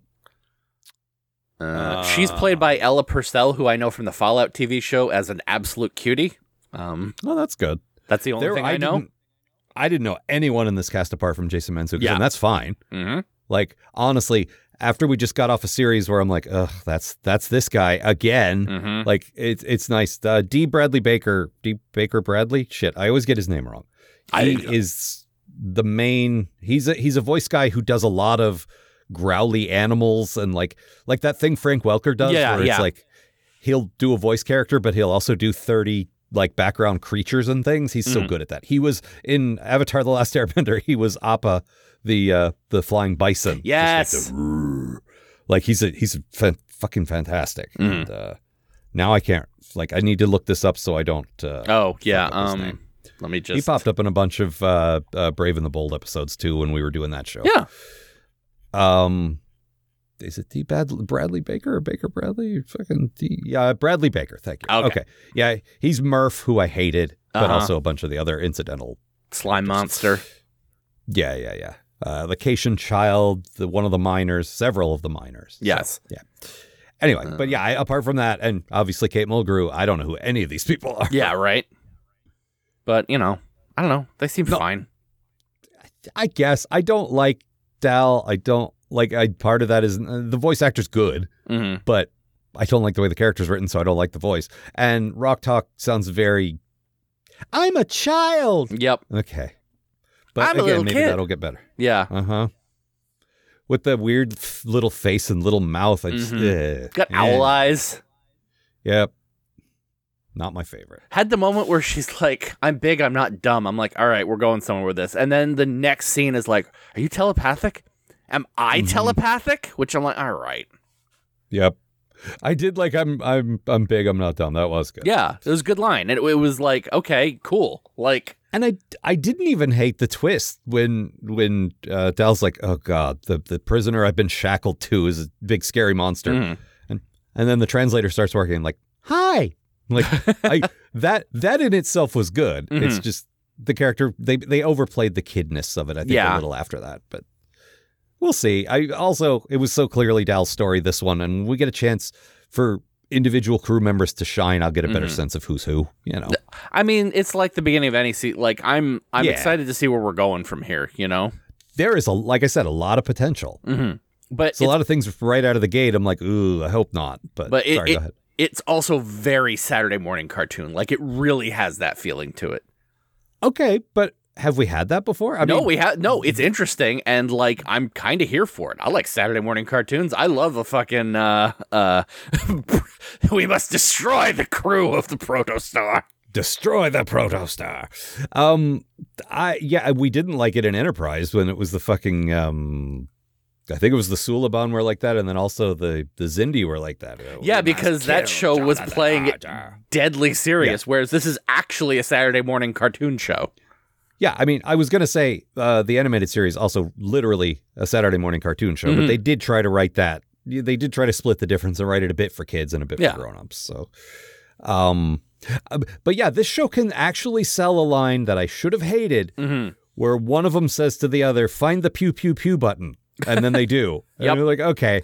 Uh, she's played by Ella Purcell, who I know from the Fallout T V show as an absolute cutie. Um, Well, that's good. that's the only There- thing I, know. didn't- I didn't know anyone in this cast apart from Jason Mantzoukas, Yeah. and that's fine. Mm-hmm. Like, honestly, after we just got off a series where I'm like, ugh, that's that's this guy again. Mm-hmm. Like, it's it's nice. Uh, D. Bradley Baker, D. Baker Bradley. Shit, I always get his name wrong. He I- is the main. He's a he's a voice guy who does a lot of growly animals and like like that thing Frank Welker does, Yeah, where it's yeah. like he'll do a voice character, but he'll also do thirty like background creatures and things. He's so Mhm. good at that. He was in Avatar: The Last Airbender. He was Appa, the uh, the flying bison. Just Yes. like, the, "Rrrr." Like, he's a he's a fan, fucking fantastic. Mhm. And uh, now I can't like I need to look this up so I don't. Uh, Oh yeah. fuck up his Um, name. let me just. He popped up in a bunch of uh, uh, Brave and the Bold episodes too when we were doing that show. Yeah. Um, is it D. Bad- Bradley Baker or Baker Bradley? Fucking D. Yeah, Bradley Baker. Thank you. Okay. Yeah, he's Murph, who I hated, but Uh-huh. also a bunch of the other incidental. Slime monster. Yeah, yeah, yeah. Uh, the Cation child, the one of the miners, several of the miners. Yes. Yeah. Anyway, Uh. but yeah, I, apart from that, and obviously Kate Mulgrew, I don't know who any of these people are. Yeah. Right. But you know, I don't know. They seem No. fine. I guess I don't like Dal. I don't like. I part of that is uh, the voice actor's good, Mm-hmm. but I don't like the way the character's written, so I don't like the voice. And Rock Talk sounds very. I'm a child. Yep. Okay, but I'm a again, little maybe kid. that'll get better. Yeah. Uh huh. With the weird f- little face and little mouth, I just Mhm. eh, Got eh. owl eyes. Yep, not my favorite. Had the moment where she's like, "I'm big. I'm not dumb." I'm like, "All right, we're going somewhere with this." And then the next scene is like, "Are you telepathic? Am I Mhm. telepathic?" Which I'm like, "All right." Yep, I did like. I'm I'm I'm big. I'm not dumb. That was good. Yeah, it was a good line. And it, it was like, okay, cool. Like, And I, I didn't even hate the twist when when uh, Dal's like, oh god, the, the prisoner I've been shackled to is a big scary monster, mhm. and and then the translator starts working like, hi, like I that that in itself was good. It's Mhm. just the character they they overplayed the kidness of it. I think Yeah. a little after that, but we'll see. I also it was so clearly Dal's story this one, and when we get a chance for individual crew members to shine, I'll get a better Mhm. sense of who's who. You know. I mean, it's like the beginning of any season. Like, I'm I'm Yeah. excited to see where we're going from here. You know. There is a like I said, a lot of potential. Mm-hmm. But It's a lot of things right out of the gate. I'm like, ooh, I hope not. But, But it- sorry, it- go ahead. it's also very Saturday morning cartoon. Like, it really has that feeling to it. Okay, but have we had that before? I no, mean, we have no. It's interesting, and like I'm kind of here for it. I like Saturday morning cartoons. I love a fucking. Uh, uh, we must destroy the crew of the Protostar. destroy the Protostar. Um, I yeah, we didn't like it in Enterprise when it was the fucking. Um, I think it was the Suliban were like that, and then also the the Zindi were like that. Oh, Yeah, we must because that kill show was Jar Jar playing it Jar. deadly serious, whereas this is actually a Saturday morning cartoon show. Yeah, I mean, I was gonna say uh, the animated series also literally a Saturday morning cartoon show, Mhm. but they did try to write that. They did try to split the difference and write it a bit for kids and a bit Yeah. for grown-ups. So, um, uh, but yeah, this show can actually sell a line that I should have hated, Mm-hmm. where one of them says to the other, "Find the pew pew pew button," and then they do. Yep. And you're like, okay,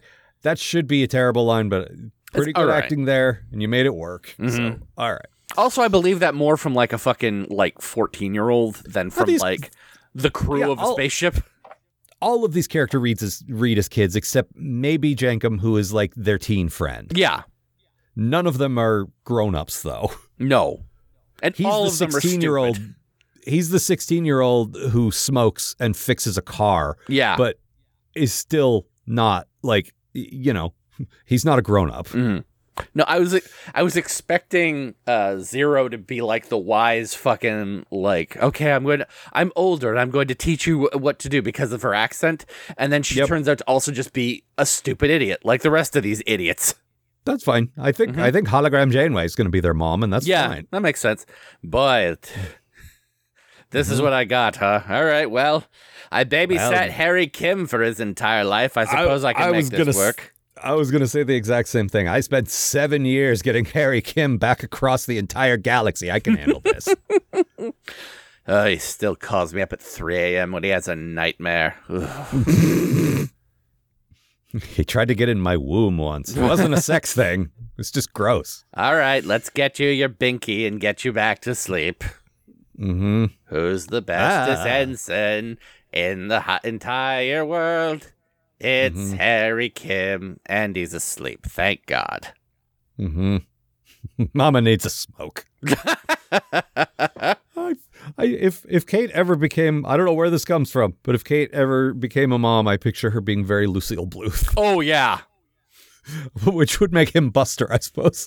that should be a terrible line, but pretty It's good all right. acting there, and you made it work. Mhm. So, all right. Also, I believe that more from like a fucking like fourteen-year-old than from these- like the crew Yeah, of a I'll- spaceship. All of these character reads as, read as kids, except maybe Jankum, who is like their teen friend. Yeah. None of them are grown-ups, though. No. And He's all the of them are sixteen-year-old. stupid. He's the sixteen-year-old who smokes and fixes a car, Yeah. but is still not like y- you know, he's not a grown-up. Mhm. No, I was I was expecting uh, Zero to be like the wise fucking like, okay, I'm going to, I'm older and I'm going to teach you what to do because of her accent, and then she Yep. turns out to also just be a stupid idiot like the rest of these idiots. That's fine. I think I think Hologram Janeway is going to be their mom, and that's Mm-hmm. yeah, fine. that makes sense. But this is what I got, huh? All right, well, I babysat Well- Harry Kim for his entire life. I suppose I, can I make was this gonna s- work. I was going to say the exact same thing. I spent seven years getting Harry Kim back across the entire galaxy. I can handle this. Oh, he still calls me up at three a.m. when he has a nightmare. Ugh. He tried to get in my womb once. It wasn't a sex thing. It's just gross. All right, let's get you your binky and get you back to sleep. Mm-hmm. Who's the bestest Ah. ensign in the hi- entire world? It's Mhm. Harry Kim, and he's asleep. Thank God. Mm-hmm. Mama needs a smoke. I, I, if if Kate ever became, I don't know where this comes from, but if Kate ever became a mom, I picture her being very Lucille Bluth, Oh yeah. which would make him Buster, I suppose.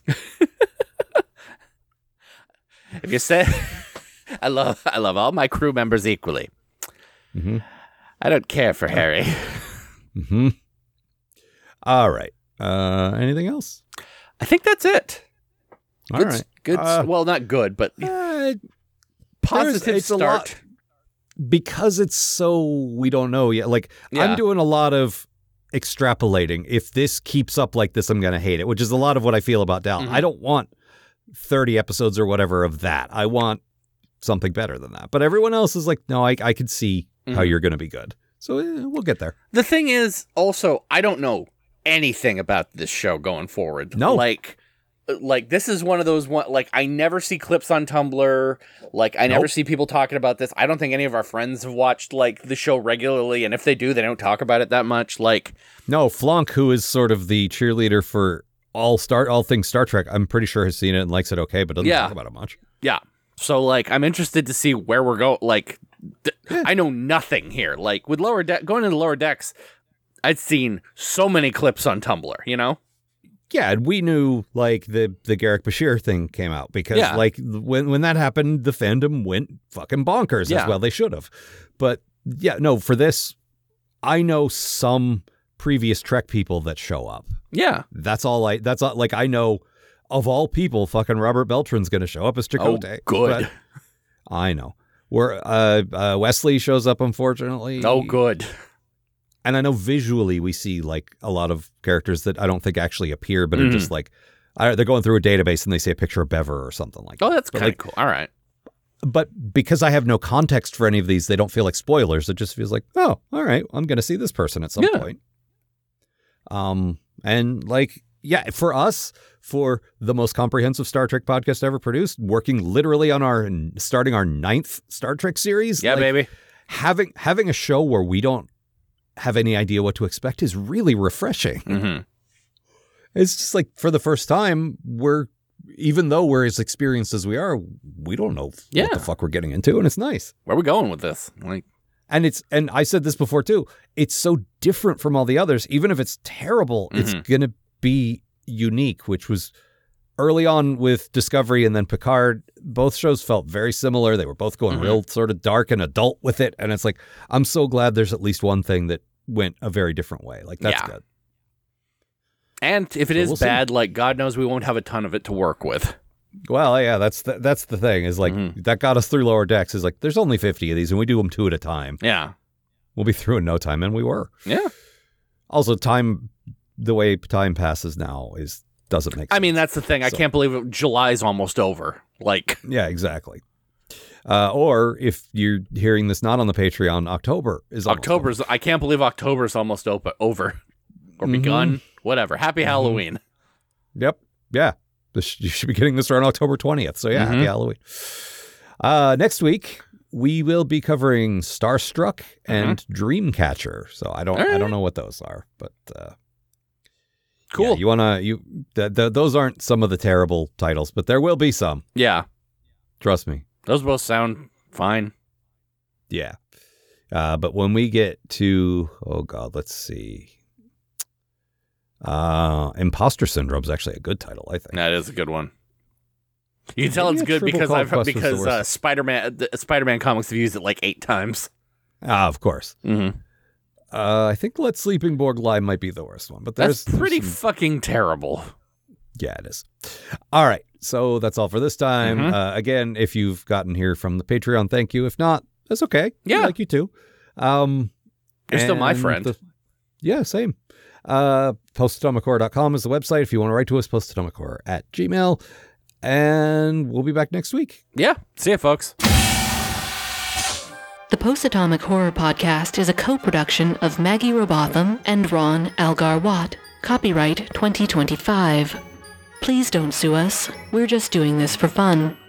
If you say, I love, I love all my crew members equally. Mm-hmm. I don't care for Harry. Mm-hmm. All right. Uh, anything else? I think that's it. All Good, right. good. Uh, well, not good, but Uh, positive it's a start. lot- because it's so we don't know yet. Like Yeah. I'm doing a lot of extrapolating. If this keeps up like this, I'm going to hate it, which is a lot of what I feel about Dal. Mhm. I don't want thirty episodes or whatever of that. I want something better than that. But everyone else is like, no, I, I can see how Mhm. you're going to be good. So eh, we'll get there. The thing is, also, I don't know anything about this show going forward. No. Like, like this is one of those one. Like, I never see clips on Tumblr. Like, I never Nope. see people talking about this. I don't think any of our friends have watched like the show regularly, and if they do, they don't talk about it that much. Like, No, Flonk, who is sort of the cheerleader for all Star, all things Star Trek, I'm pretty sure has seen it and likes it okay, but doesn't Yeah. talk about it much. yeah. So, like, I'm interested to see where we're going. Like, th- I know nothing here. Like, with lower deck, going into lower decks, I'd seen so many clips on Tumblr. You know. Yeah, and we knew like the the Garrick Bashir thing came out because Yeah. like when when that happened, the fandom went fucking bonkers Yeah. as well. They should have. But yeah, no, for this, I know some previous Trek people that show up. Yeah. That's all I. That's all, like I know of all people, fucking Robert Beltran's going to show up as Chakotay. Oh, good. But I know. Where uh, uh, Wesley shows up, unfortunately. Oh, good. And I know visually we see like a lot of characters that I don't think actually appear, but are Mhm. just like I, they're going through a database and they see a picture of Bever or something like that. Oh, that's But, kind of like, cool. All right. But because I have no context for any of these, they don't feel like spoilers. It just feels like, oh, all right, I'm going to see this person at some Yeah. point. Um, and like, yeah, for us, for the most comprehensive Star Trek podcast ever produced, working literally on our starting our ninth Star Trek series. Yeah, like, baby. Having having a show where we don't have any idea what to expect is really refreshing. Mm-hmm. It's just like for the first time, we're even though we're as experienced as we are, we don't know Yeah. what the fuck we're getting into, and it's nice. Where are we going with this? Like, And it's and I said this before too. It's so different from all the others. Even if it's terrible, it's Mhm. gonna be unique. Which was early on with Discovery and then Picard. Both shows felt very similar. They were both going Mhm. real sort of dark and adult with it. And it's like I'm so glad there's at least one thing that went a very different way. Like that's Yeah. good. and if it So is we'll see. bad, like God knows we won't have a ton of it to work with. Well, yeah, that's the, that's the thing is like Mhm. that got us through Lower Decks. Is like there's only fifty of these, and we do them two at a time. Yeah. We'll be through in no time, and we were. Yeah. Also, time the way time passes now is doesn't make sense. I mean, that's the thing. I So- can't believe it, July's almost over. Like, Yeah, exactly. Uh, or if you're hearing this not on the Patreon, October is almost October's, I can't believe October's almost op- over. over. or begun, whatever. Happy Mm-hmm. Halloween. Yep. Yeah. This, you should be getting this around October twentieth. So yeah, Mhm. happy Halloween. Uh, next week we will be covering Starstruck and Dreamcatcher. So I don't, All I right. don't know what those are, but uh, Cool. yeah, you wanna you th- th- those aren't some of the terrible titles, but there will be some. Yeah. Trust me. Those both sound fine. Yeah. Uh, but when we get to, oh God, let's see. Uh, Imposter Syndrome is actually a good title, I think. That is a good one. You can tell Maybe it's a good Triple because Called I've Quest was the because uh, worst. Spider-Man the Spider-Man comics have used it like eight times. Ah, of course. Mm-hmm. Uh, I think Let Sleeping Borg Lie might be the worst one, but That's there's pretty some- fucking terrible. yeah, it is. All right, so that's all for this time. Mhm. Uh, again, if you've gotten here from the Patreon, thank you. If not, that's okay. Yeah. I like you too. Um, You're still my and friend. the- yeah, same. Uh, post atomic horror dot com is the website. If you want to write to us, post atomic horror at gmail. And we'll be back next week. Yeah. See ya, folks. The Post-Atomic Horror Podcast is a co-production of Maggie Robotham and Ron Algar Watt. Copyright twenty twenty-five. Please don't sue us. We're just doing this for fun.